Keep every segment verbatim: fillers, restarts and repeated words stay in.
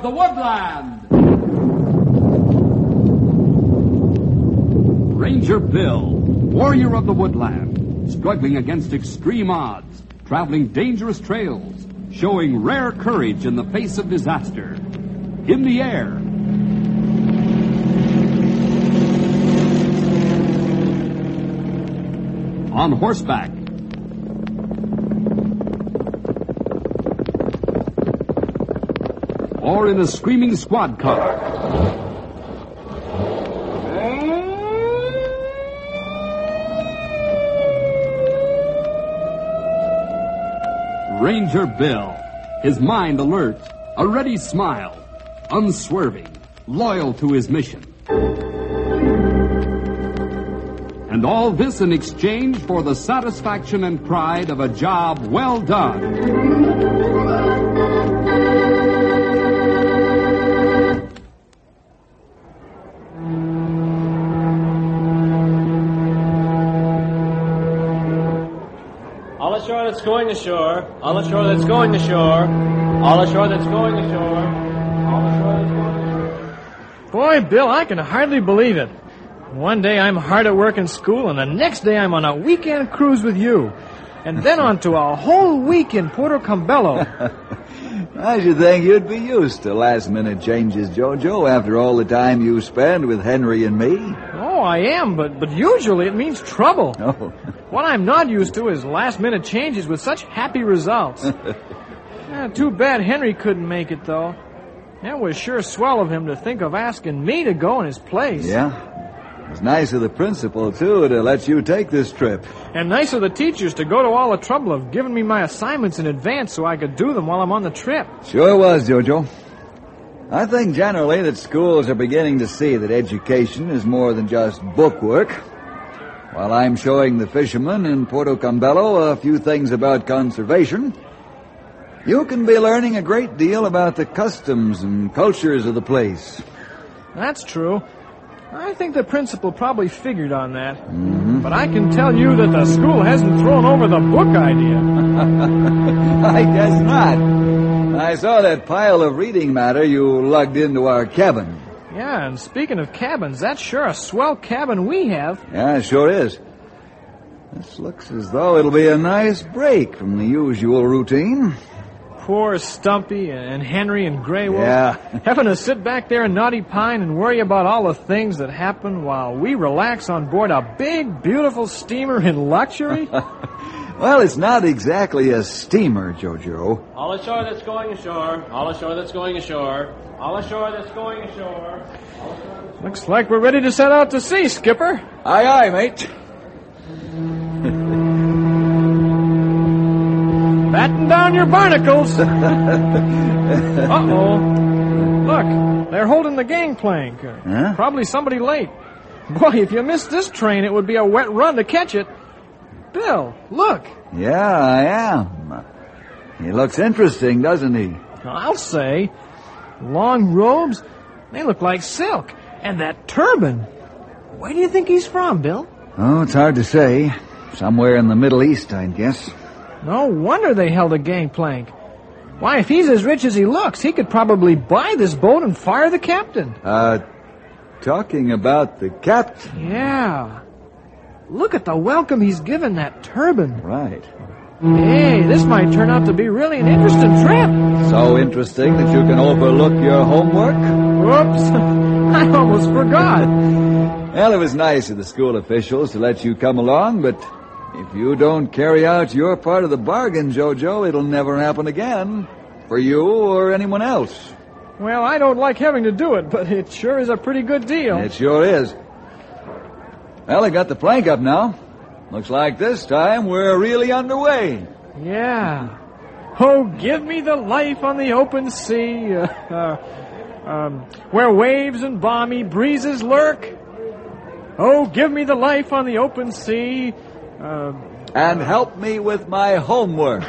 of the Woodland. Ranger Bill, warrior of the woodland, struggling against extreme odds, traveling dangerous trails, showing rare courage in the face of disaster. In the air. On horseback. Or in a screaming squad car. Ranger Bill, his mind alert, a ready smile, unswerving, loyal to his mission. And all this in exchange for the satisfaction and pride of a job well done. All ashore that's going ashore. All ashore that's going ashore. All ashore that's going ashore. All ashore that's going ashore. Boy, Bill, I can hardly believe it. One day I'm hard at work in school, and the next day I'm on a weekend cruise with you. And then on to a whole week in Puerto Cabello. I should think you'd be used to last-minute changes, Jojo, after all the time you spend with Henry and me. Oh, I am, but, but usually it means trouble. Oh. What I'm not used to is last-minute changes with such happy results. Yeah, too bad Henry couldn't make it, though. That was sure swell of him to think of asking me to go in his place. Yeah? It's nice of the principal, too, to let you take this trip. And nice of the teachers to go to all the trouble of giving me my assignments in advance so I could do them while I'm on the trip. Sure was, Jojo. I think generally that schools are beginning to see that education is more than just bookwork. While I'm showing the fishermen in Puerto Cabello a few things about conservation, you can be learning a great deal about the customs and cultures of the place. That's true. I think the principal probably figured on that. Mm-hmm. But I can tell you that the school hasn't thrown over the book idea. I guess not. I saw that pile of reading matter you lugged into our cabin. Yeah, and speaking of cabins, that's sure a swell cabin we have. Yeah, it sure is. This looks as though it'll be a nice break from the usual routine. Poor Stumpy and Henry and Grey Wolf. Yeah. Having to sit back there in Naughty Pine and worry about all the things that happen while we relax on board a big, beautiful steamer in luxury. Well, it's not exactly a steamer, Jojo. All ashore that's going ashore. All ashore that's going ashore. All ashore that's going ashore. Looks like we're ready to set out to sea, Skipper. Aye, aye, mate. Batten down your barnacles. Uh-oh. Look, they're holding the gangplank. Huh? Probably somebody late. Boy, if you missed this train, it would be a wet run to catch it. Bill, look. Yeah, I am. He looks interesting, doesn't he? I'll say. Long robes, they look like silk. And that turban. Where do you think he's from, Bill? Oh, it's hard to say. Somewhere in the Middle East, I guess. No wonder they held a gangplank. Why, if he's as rich as he looks, he could probably buy this boat and fire the captain. Uh, talking about the captain. Yeah. Look at the welcome he's given that turban. Right. Hey, this might turn out to be really an interesting trip. So interesting that you can overlook your homework? Whoops. I almost forgot. Well, it was nice of the school officials to let you come along, but if you don't carry out your part of the bargain, Jojo, it'll never happen again. For you or anyone else. Well, I don't like having to do it, but it sure is a pretty good deal. It sure is. Well, they got the plank up now. Looks like this time we're really underway. Yeah. Oh, give me the life on the open sea, uh, uh, um, where waves and balmy breezes lurk. Oh, give me the life on the open sea. Uh, and help me with my homework.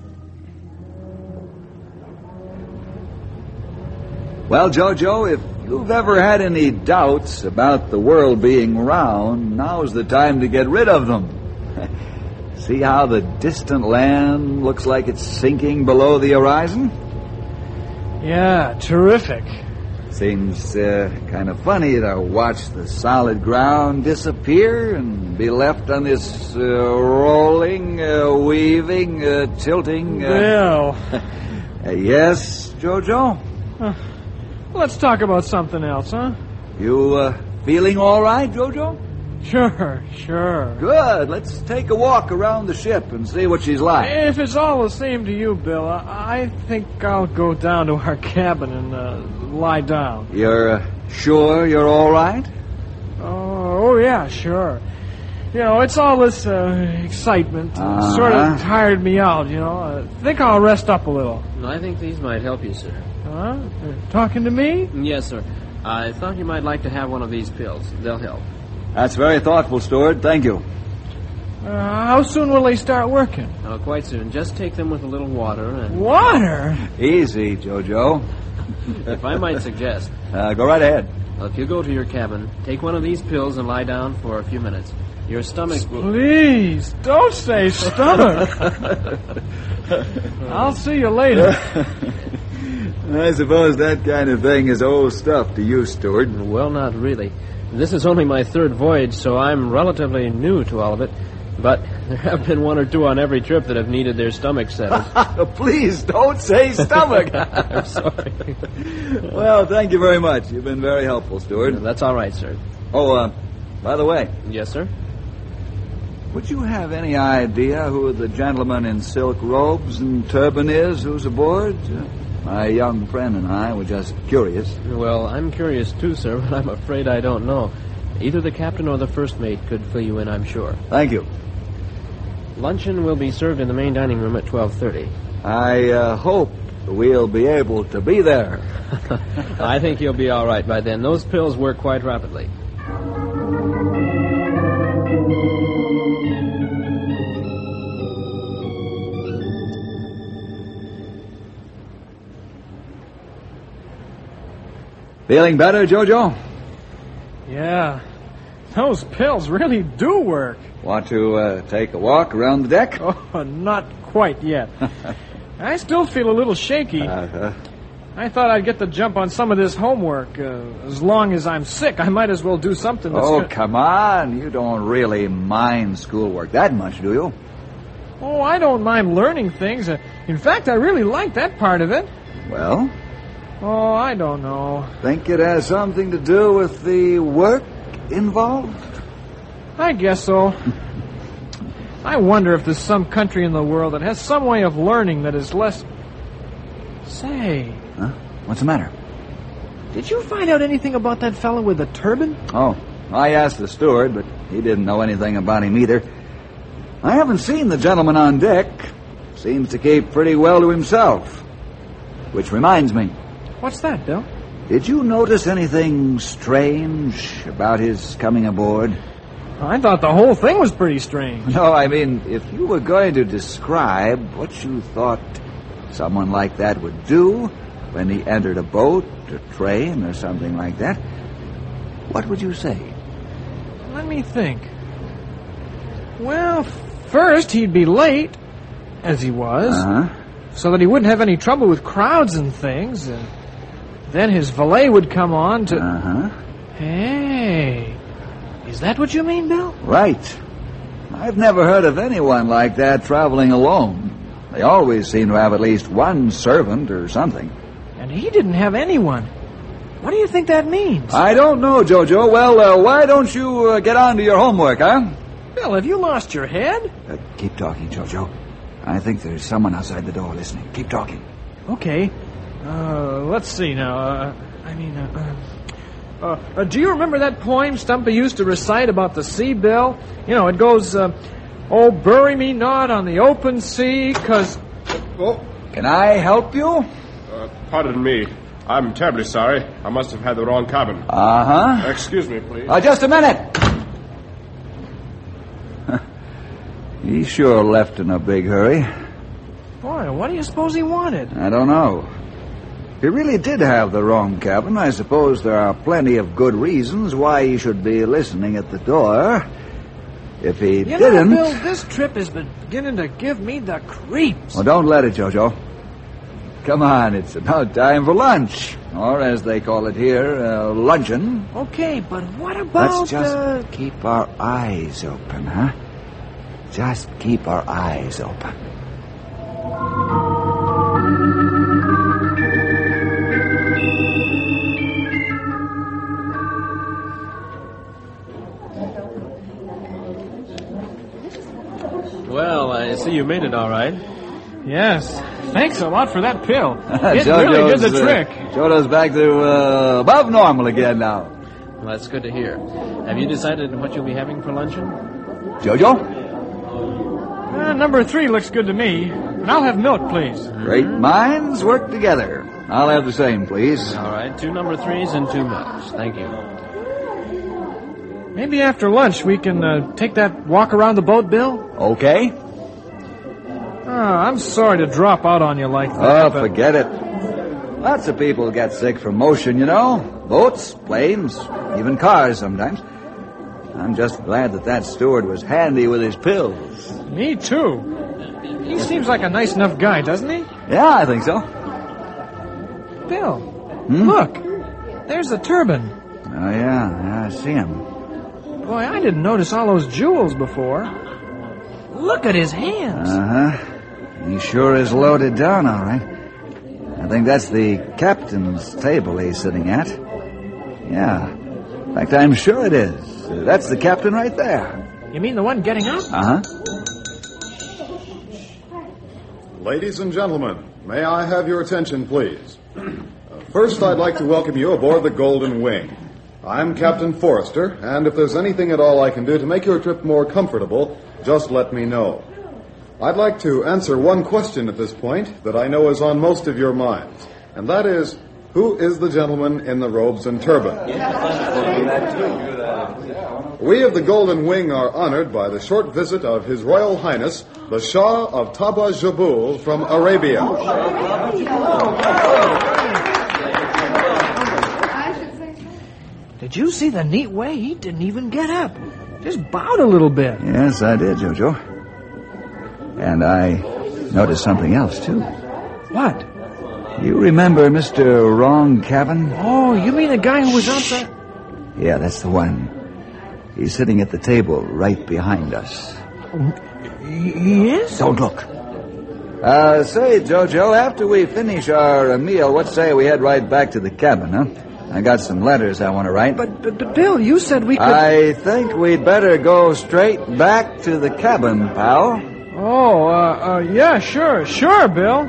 Well, Jojo, if you've ever had any doubts about the world being round, now's the time to get rid of them. See how the distant land looks like it's sinking below the horizon? Yeah, terrific. Seems uh, kind of funny to watch the solid ground disappear and be left on this uh, rolling, uh, weaving, uh, tilting... Uh... Bill. uh, yes, Jojo? Uh, let's talk about something else, huh? You uh, feeling all right, Jojo? Sure, sure. Good. Let's take a walk around the ship and see what she's like. If it's all the same to you, Bill, I, I think I'll go down to our cabin and uh, lie down. You're uh, sure you're all right? Oh, oh, yeah, sure. You know, it's all this uh, excitement Uh-huh. sort of tired me out, you know. I think I'll rest up a little. I think these might help you, sir. Huh? Talking to me? Yes, sir. I thought you might like to have one of these pills. They'll help. That's very thoughtful, Steward. Thank you. Uh, how soon will they start working? Oh, quite soon. Just take them with a little water and... Water? Easy, Jojo. If I might suggest, Uh, go right ahead. well, if you go to your cabin, take one of these pills and lie down for a few minutes. Your stomach will... Please, don't say stomach. I'll see you later. I suppose that kind of thing is old stuff to you, Steward. Well, not really. This is only my third voyage, so I'm relatively new to all of it. But there have been one or two on every trip that have needed their stomach settled. Please don't say stomach. I'm sorry. Well, thank you very much. You've been very helpful, Steward. That's all right, sir. Oh, uh, by the way, Yes, sir? would you have any idea who the gentleman in silk robes and turban is who's aboard? Uh, my young friend and I were just curious. Well, I'm curious too, sir, but I'm afraid I don't know. Either the captain or the first mate could fill you in, I'm sure. Thank you. Luncheon will be served in the main dining room at twelve thirty. I uh, hope we'll be able to be there. I think you'll be all right by then. Those pills work quite rapidly. Feeling better, Jojo? Yeah, those pills really do work. Want to uh, take a walk around the deck? Oh, not quite yet. I still feel a little shaky. Uh-huh. I thought I'd get the jump on some of this homework. Uh, as long as I'm sick, I might as well do something that's... Oh, go- come on. You don't really mind schoolwork that much, do you? Oh, I don't mind learning things. Uh, in fact, I really like that part of it. Well, Oh, I don't know. think it has something to do with the work involved? I guess so. I wonder if there's some country in the world that has some way of learning that is less... Say, Huh? What's the matter? did you find out anything about that fellow with the turban? Oh, I asked the steward, but he didn't know anything about him either. I haven't seen the gentleman on deck. Seems to keep pretty well to himself. Which reminds me, What's that, Bill? did you notice anything strange about his coming aboard? I thought the whole thing was pretty strange. No, I mean, if you were going to describe what you thought someone like that would do when he entered a boat or train or something like that, what would you say? Let me think. Well, first he'd be late, as he was, Uh-huh. so that he wouldn't have any trouble with crowds and things. And then his valet would come on to... Uh-huh. Hey, is that what you mean, Bill? Right. I've never heard of anyone like that traveling alone. They always seem to have at least one servant or something. And he didn't have anyone. What do you think that means? I don't know, Jojo. Well, uh, why don't you uh, get on to your homework, huh? Bill, have you lost your head? Uh, keep talking, Jojo. I think there's someone outside the door listening. Keep talking. Okay. Uh, let's see now. Uh, I mean, uh, uh, uh, do you remember that poem Stumpy used to recite about the sea, Bill? You know, it goes, uh, oh, bury me not on the open sea, 'cause... Oh, Can I help you? uh, pardon me. I'm terribly sorry. I must have had the wrong cabin. Uh-huh. Excuse me, please. Uh, just a minute. He sure left in a big hurry. Boy, what do you suppose he wanted? I don't know. he really did have the wrong cabin, I suppose there are plenty of good reasons why he should be listening at the door. If he you didn't... know, Bill, this trip has been beginning to give me the creeps. Well, don't let it, Jojo. Come on, it's about time for lunch. Or, as they call it here, uh, luncheon. Okay, but what about... Let's just uh... keep our eyes open, huh? Just keep our eyes open. Well, I see you made it all right. Yes. Thanks a lot for that pill. It Jojo's, really did the uh, trick. Jojo's back to uh, above normal again now. Well, that's good to hear. Have you decided what you'll be having for luncheon? Jojo? Uh, number three looks good to me. And I'll have milk, please. Great minds work together. I'll have the same, please. All right, two number threes and two milks. Thank you. Maybe after lunch we can uh, take that walk around the boat, Bill? Okay. Oh, I'm sorry to drop out on you like that. Oh, but... forget it. Lots of people get sick from motion, you know. Boats, planes, even cars sometimes. I'm just glad that that steward was handy with his pills. Me too. He seems like a nice enough guy, doesn't he? Yeah, I think so. Bill, Hmm? look. There's the turban. Oh, yeah, yeah, I see him. Boy, I didn't notice all those jewels before. Look at his hands. Uh-huh. He sure is loaded down, all right. I think that's the captain's table he's sitting at. Yeah. In fact, I'm sure it is. Uh, that's the captain right there. You mean the one getting up? Uh-huh. Ladies and gentlemen, may I have your attention, please? Uh, first, I'd like to welcome you aboard the Golden Wing. I'm Captain Forrester, and if there's anything at all I can do to make your trip more comfortable, just let me know. I'd like to answer one question at this point that I know is on most of your minds, and that is, who is the gentleman in the robes and turban? We of the Golden Wing are honored by the short visit of His Royal Highness, the Shah of Taba Jabul from Arabia. Did you see the neat way he didn't even get up? Just bowed a little bit. Yes, I did, Jojo. And I noticed something else, too. What? You remember Mister Wrong Cabin? Oh, you mean the guy who was outside? Yeah, that's the one. He's sitting at the table right behind us. Yes? Don't look. Uh, say, Jojo, after we finish our uh, meal, what say we head right back to the cabin, huh? I got some letters I want to write. But, but, but, Bill, you said we could... I think we'd better go straight back to the cabin, pal. Oh, uh, uh, yeah, sure, sure, Bill.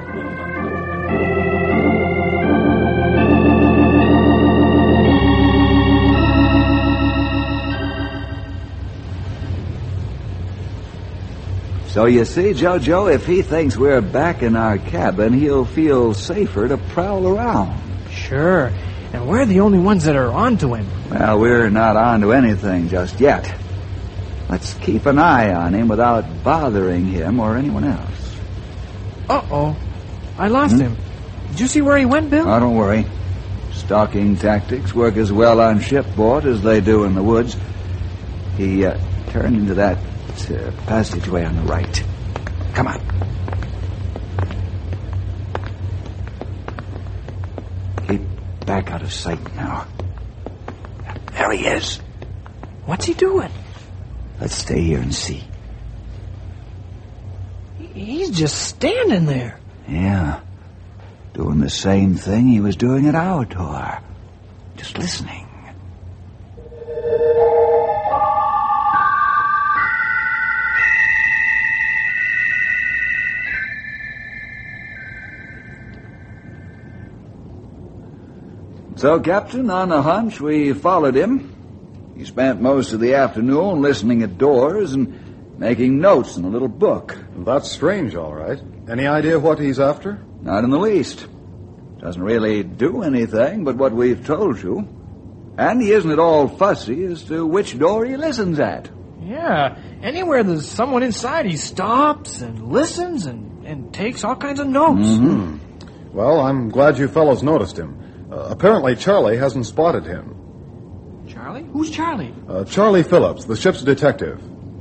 So you see, Jojo, if he thinks we're back in our cabin, he'll feel safer to prowl around. Sure. And we're the only ones that are onto him. Well, we're not onto anything just yet. Let's keep an eye on him without bothering him or anyone else. Uh-oh. I lost Hmm? him. Did you see where he went, Bill? Oh, don't worry. Stalking tactics work as well on shipboard as they do in the woods. He uh, turned into that uh, passageway on the right. Come on. Keep back out of sight now. There he is. What's he doing? Let's stay here and see. He's just standing there. Yeah. Doing the same thing he was doing at our door. Just listening. So, Captain, on a hunch, we followed him. He spent most of the afternoon listening at doors and making notes in a little book. That's strange, all right. Any idea what he's after? Not in the least. Doesn't really do anything but what we've told you. And he isn't at all fussy as to which door he listens at. Yeah. Anywhere there's someone inside, he stops and listens and, and takes all kinds of notes. Mm-hmm. Well, I'm glad you fellows noticed him. Uh, apparently, Charlie hasn't spotted him. Charlie? Who's Charlie? Uh, Charlie Phillips, the ship's detective.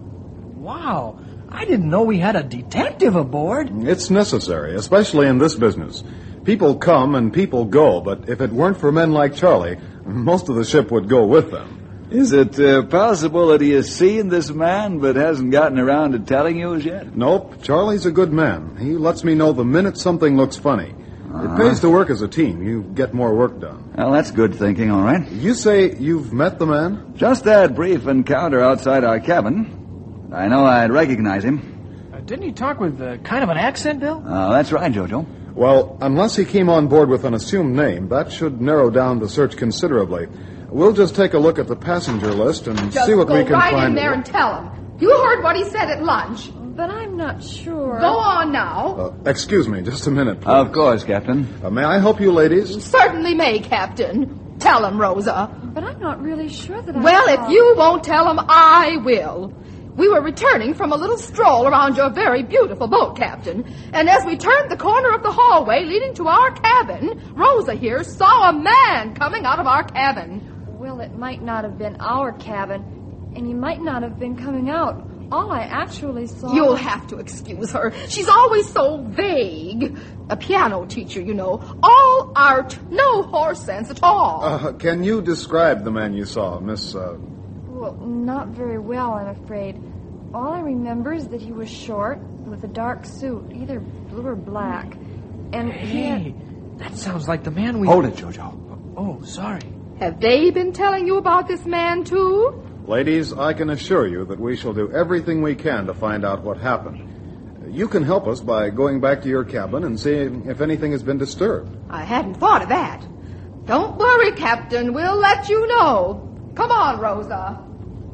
Wow. I didn't know we had a detective aboard. It's necessary, especially in this business. People come and people go, but if it weren't for men like Charlie, most of the ship would go with them. Is it uh, possible that he has seen this man but hasn't gotten around to telling you as yet? Nope. Charlie's a good man. He lets me know the minute something looks funny. Uh-huh. It pays to work as a team. You get more work done. Well, that's good thinking, all right. You say you've met the man? Just that brief encounter outside our cabin. I know I'd recognize him. Uh, didn't he talk with uh, kind of an accent, Bill? Oh, that's right, Jojo. Well, unless he came on board with an assumed name, that should narrow down the search considerably. We'll just take a look at the passenger list and just see what we can go right find. in there and tell him. You heard what he said at lunch. But I'm not sure. Go on now. Uh, excuse me, just a minute, please. Of course, Captain. Uh, may I help you, ladies? Certainly may, Captain. Tell him, Rosa. But I'm not really sure that I Well, saw. if you won't tell him, I will. We were returning from a little stroll around your very beautiful boat, Captain. And as we turned the corner of the hallway leading to our cabin, Rosa here saw a man coming out of our cabin. Well, it might not have been our cabin, and he might not have been coming out. All I actually saw... You'll have to excuse her. She's always so vague. A piano teacher, you know. All art, no horse sense at all. Uh, can you describe the man you saw, Miss... Uh... Well, not very well, I'm afraid. All I remember is that he was short, with a dark suit, either blue or black. And he Hey, had... that sounds like the man we... Hold it, Jojo. Oh, sorry. Have they been telling you about this man, too? Ladies, I can assure you that we shall do everything we can to find out what happened. You can help us by going back to your cabin and seeing if anything has been disturbed. I hadn't thought of that. Don't worry, Captain. We'll let you know. Come on, Rosa.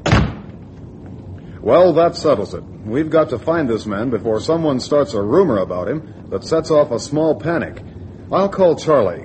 Well, that settles it. We've got to find this man before someone starts a rumor about him that sets off a small panic. I'll call Charlie.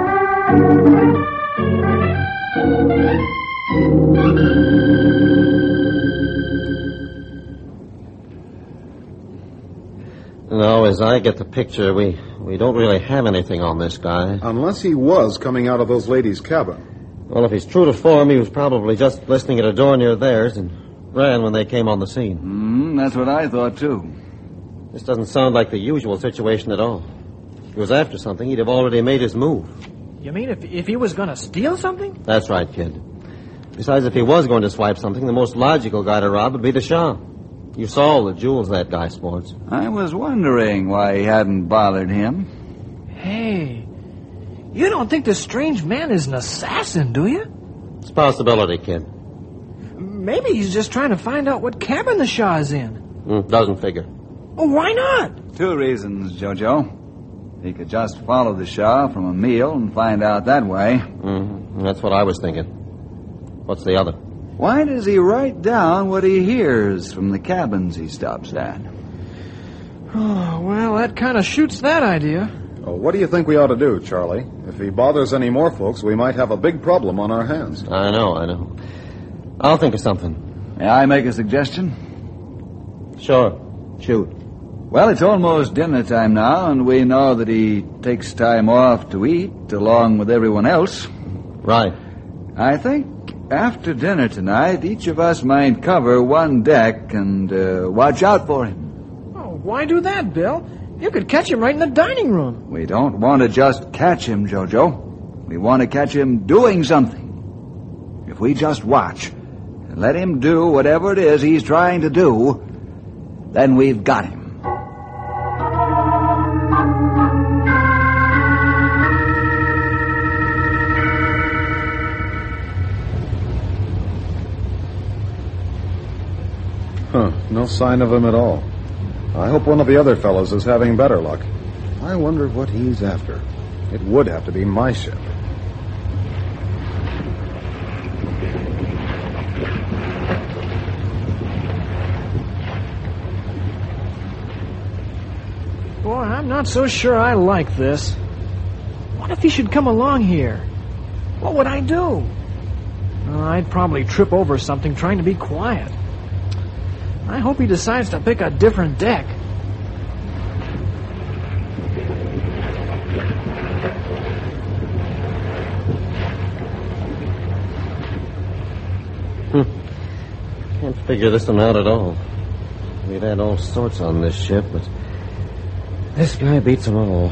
No, as I get the picture, we, we don't really have anything on this guy. Unless he was coming out of those ladies' cabin. Well, if he's true to form, he was probably just listening at a door near theirs and ran when they came on the scene. Mm, that's what I thought, too. This doesn't sound like the usual situation at all. If he was after something, he'd have already made his move. You mean if, if he was going to steal something? That's right, kid. Besides, if he was going to swipe something, the most logical guy to rob would be the Shah. You saw all the jewels that guy sports. I was wondering why he hadn't bothered him. Hey, you don't think this strange man is an assassin, do you? It's a possibility, kid. Maybe he's just trying to find out what cabin the Shah is in. Mm, doesn't figure. Oh, why not? Two reasons, Jojo. He could just follow the Shah from a meal and find out that way. Mm-hmm. That's what I was thinking. What's the other? Why does he write down what he hears from the cabins he stops at? Oh, well, that kind of shoots that idea. Oh, what do you think we ought to do, Charlie? If he bothers any more folks, we might have a big problem on our hands. I know, I know. I'll think of something. May I make a suggestion? Sure. Shoot. Well, it's almost dinner time now, and we know that he takes time off to eat along with everyone else. Right. I think after dinner tonight, each of us might cover one deck and uh, watch out for him. Oh, why do that, Bill? You could catch him right in the dining room. We don't want to just catch him, Jojo. We want to catch him doing something. If we just watch and let him do whatever it is he's trying to do, then we've got him. Huh, no sign of him at all. I hope one of the other fellows is having better luck. I wonder what he's after. It would have to be my ship. Boy, I'm not so sure I like this. What if he should come along here? What would I do? Uh, I'd probably trip over something trying to be quiet. I hope he decides to pick a different deck. Can't figure this one out at all. We've had all sorts on this ship, but this guy beats them all.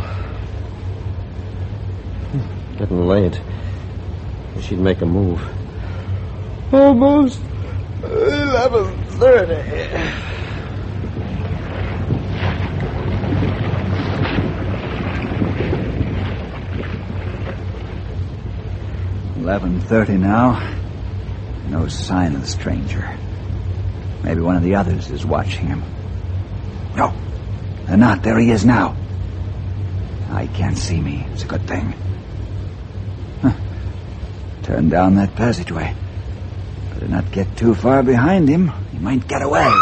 Hmm, Getting late. Wish he'd make a move. Almost eleven thirty. eleven thirty now. No sign of the stranger. Maybe one of the others is watching him. No, they're not. There he is now. He can't see me. It's a good thing. Huh. Turn down that passageway. Better not get too far behind him. He might get away.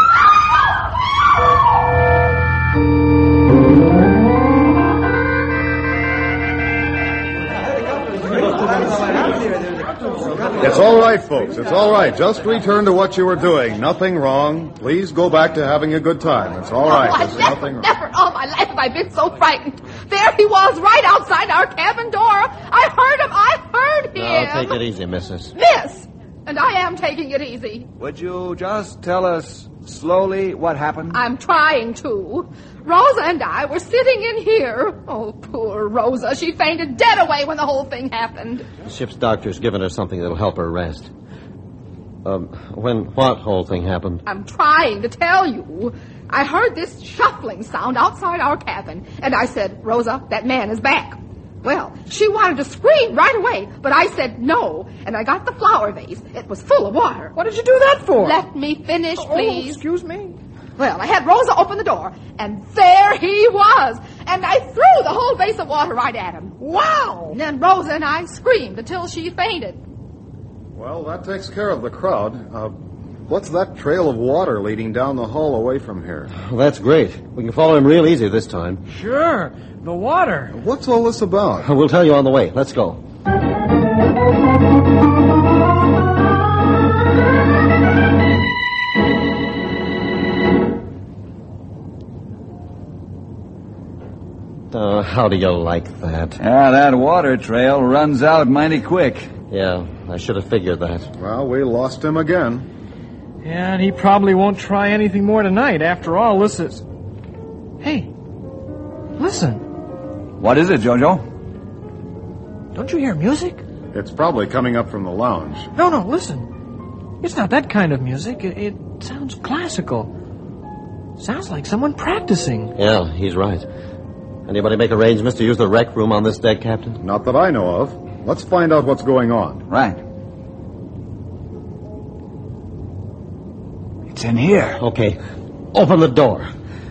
It's all right, folks. It's all right. Just return to what you were doing. Nothing wrong. Please go back to having a good time. It's all right. Oh, There's never, nothing wrong. never all my life have I been so frightened. There he was, right outside our cabin door. I heard him. I heard him. Now, take it easy, missus. Miss, and I am taking it easy. Would you just tell us slowly what happened? I'm trying to. Rosa and I were sitting in here. Oh, poor Rosa. She fainted dead away when the whole thing happened. The ship's doctor's given her something that'll help her rest. Um, when what whole thing happened? I'm trying to tell you. I heard this shuffling sound outside our cabin, and I said, Rosa, that man is back. Well, she wanted to scream right away, but I said no, and I got the flower vase. It was full of water. What did you do that for? Let me finish, please. Oh, excuse me. Well, I had Rosa open the door, and there he was, and I threw the whole vase of water right at him. Wow! And then Rosa and I screamed until she fainted. Well, that takes care of the crowd. Uh, what's that trail of water leading down the hall away from here? Well, that's great. We can follow him real easy this time. Sure. The water. What's all this about? We'll tell you on the way. Let's go. Uh, how do you like that? Yeah, that water trail runs out mighty quick. Yeah, I should have figured that. Well, we lost him again. Yeah, and he probably won't try anything more tonight. After all, this is... Hey, listen. What is it, Jojo? Don't you hear music? It's probably coming up from the lounge. No, no, listen. It's not that kind of music. It, it sounds classical. Sounds like someone practicing. Yeah, he's right. Anybody make arrangements to use the rec room on this deck, Captain? Not that I know of. Let's find out what's going on. Right. It's in here. Okay. Open the door.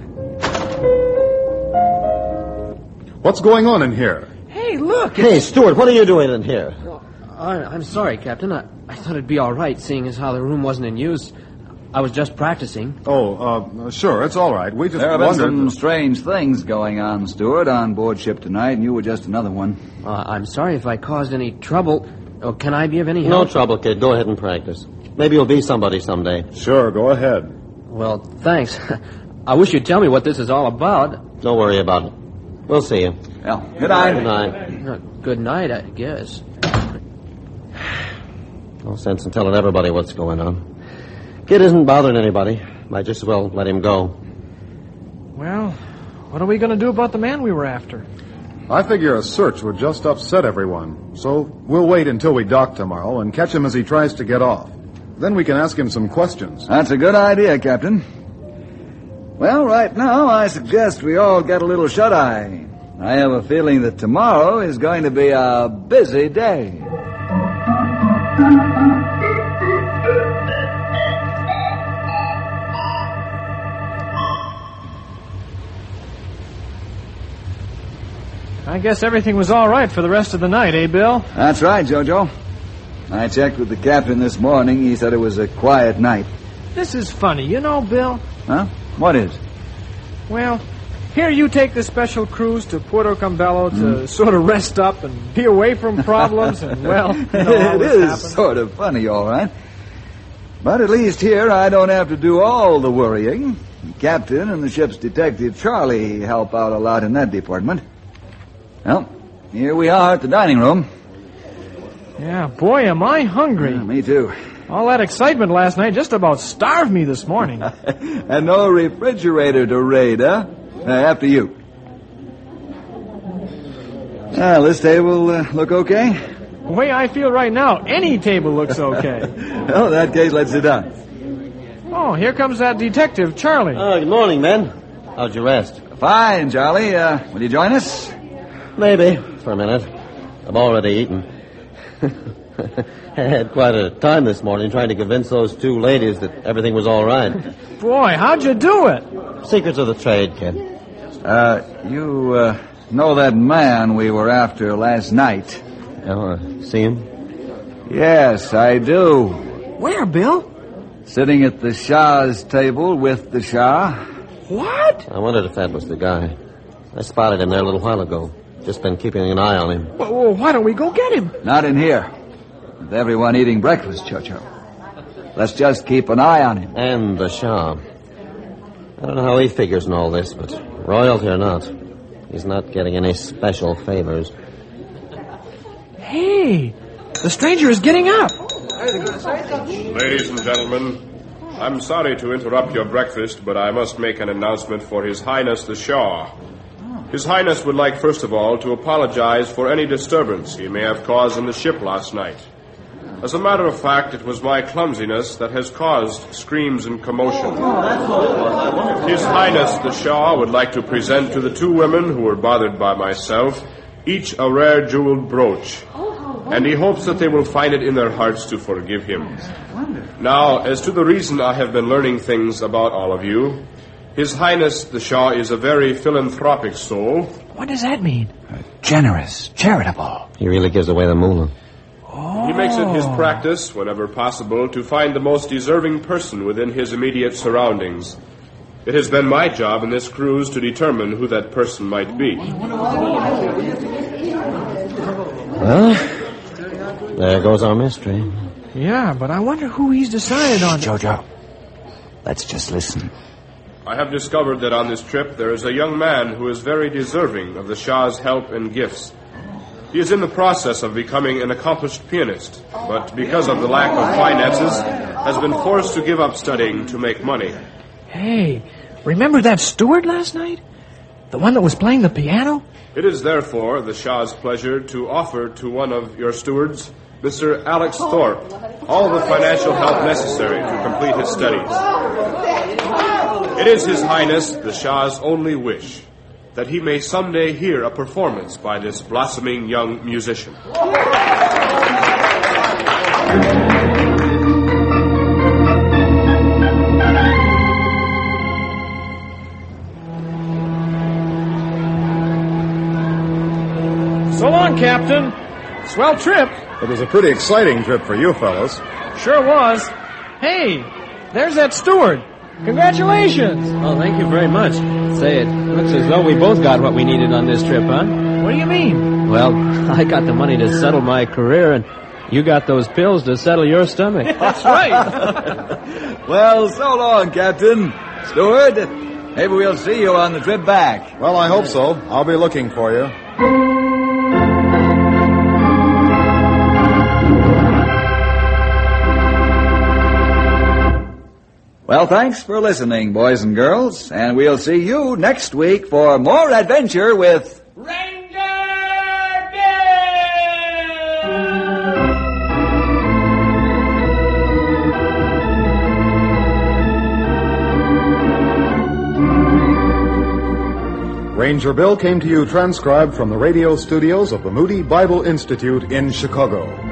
What's going on in here? Hey, look. Hey, Stuart, what are you doing in here? I, I'm sorry, Captain. I, I thought it'd be all right, seeing as how the room wasn't in use. I was just practicing. Oh, uh, sure, it's all right. We just There have been wondered... some strange things going on, Stuart, on board ship tonight, and you were just another one. Uh, I'm sorry if I caused any trouble. Oh, can I be of any No help? trouble, kid. Go ahead and practice. Maybe you'll be somebody someday. Sure, go ahead. Well, thanks. I wish you'd tell me what this is all about. Don't worry about it. We'll see you. Well, good night. Good night. Uh, good night, I guess. No sense in telling everybody what's going on. Kid isn't bothering anybody. Might just as well let him go. Well, what are we going to do about the man we were after? I figure a search would just upset everyone. So we'll wait until we dock tomorrow and catch him as he tries to get off. Then we can ask him some questions. That's a good idea, Captain. Well, right now, I suggest we all get a little shut-eye. I have a feeling that tomorrow is going to be a busy day. I guess everything was all right for the rest of the night, eh, Bill? That's right, Jojo. I checked with the captain this morning. He said it was a quiet night. This is funny, you know, Bill. Huh? What is? Well, here you take the special cruise to Puerto Cabello to mm. sort of rest up and be away from problems, and, well, you know, all it this is happened. sort of funny, all right. But at least here I don't have to do all the worrying. The captain and the ship's detective, Charlie, help out a lot in that department. Well, here we are at the dining room. Yeah, boy, am I hungry. Yeah, me too. All that excitement last night just about starved me this morning. And no refrigerator to raid, huh? Uh, after you. Well, this table uh, look okay? The way I feel right now, any table looks okay. Well, in that case, let's sit down. Oh, here comes that detective, Charlie. Oh, good morning, men. How'd you rest? Fine, Charlie. Uh, will you join us? Maybe, for a minute. I've already eaten. I had quite a time this morning trying to convince those two ladies that everything was all right. Boy, how'd you do it? Secrets of the trade, kid. Uh, you, uh, know that man we were after last night? Oh, uh, see him? Yes, I do. Where, Bill? Sitting at the Shah's table with the Shah. What? I wondered if that was the guy. I spotted him there a little while ago. Just been keeping an eye on him. Well, well, why don't we go get him? Not in here. With everyone eating breakfast, Churchill. Let's just keep an eye on him. And the Shah. I don't know how he figures in all this, but royalty or not, he's not getting any special favors. Hey, the stranger is getting up. Ladies and gentlemen, I'm sorry to interrupt your breakfast, but I must make an announcement for His Highness the Shah. His Highness would like, first of all, to apologize for any disturbance he may have caused in the ship last night. As a matter of fact, it was my clumsiness that has caused screams and commotion. His Highness the Shah would like to present to the two women who were bothered by myself each a rare jeweled brooch, and he hopes that they will find it in their hearts to forgive him. Now, as to the reason I have been learning things about all of you, His Highness the Shah is a very philanthropic soul. What does that mean? Uh, generous, charitable. He really gives away the moolah. He makes it his practice, whenever possible, to find the most deserving person within his immediate surroundings. It has been my job in this cruise to determine who that person might be. Well, there goes our mystery. Yeah, but I wonder who he's decided on. Jojo, let's just listen. I have discovered that on this trip there is a young man who is very deserving of the Shah's help and gifts. He is in the process of becoming an accomplished pianist, but because of the lack of finances, has been forced to give up studying to make money. Hey, remember that steward last night? The one that was playing the piano? It is therefore the Shah's pleasure to offer to one of your stewards, Mister Alex Thorpe, all the financial help necessary to complete his studies. It is His Highness the Shah's only wish that he may someday hear a performance by this blossoming young musician. So long, Captain. Swell trip. It was a pretty exciting trip for you fellows. Sure was. Hey, there's that steward. Congratulations. Oh, thank you very much. Say, it looks as though we both got what we needed on this trip, huh? What do you mean? Well, I got the money to settle my career, and you got those pills to settle your stomach. That's right. Well, so long, Captain. Steward, maybe we'll see you on the trip back. Well, I hope so. I'll be looking for you. Well, thanks for listening, boys and girls, and we'll see you next week for more adventure with Ranger Bill! Ranger Bill came to you transcribed from the radio studios of the Moody Bible Institute in Chicago.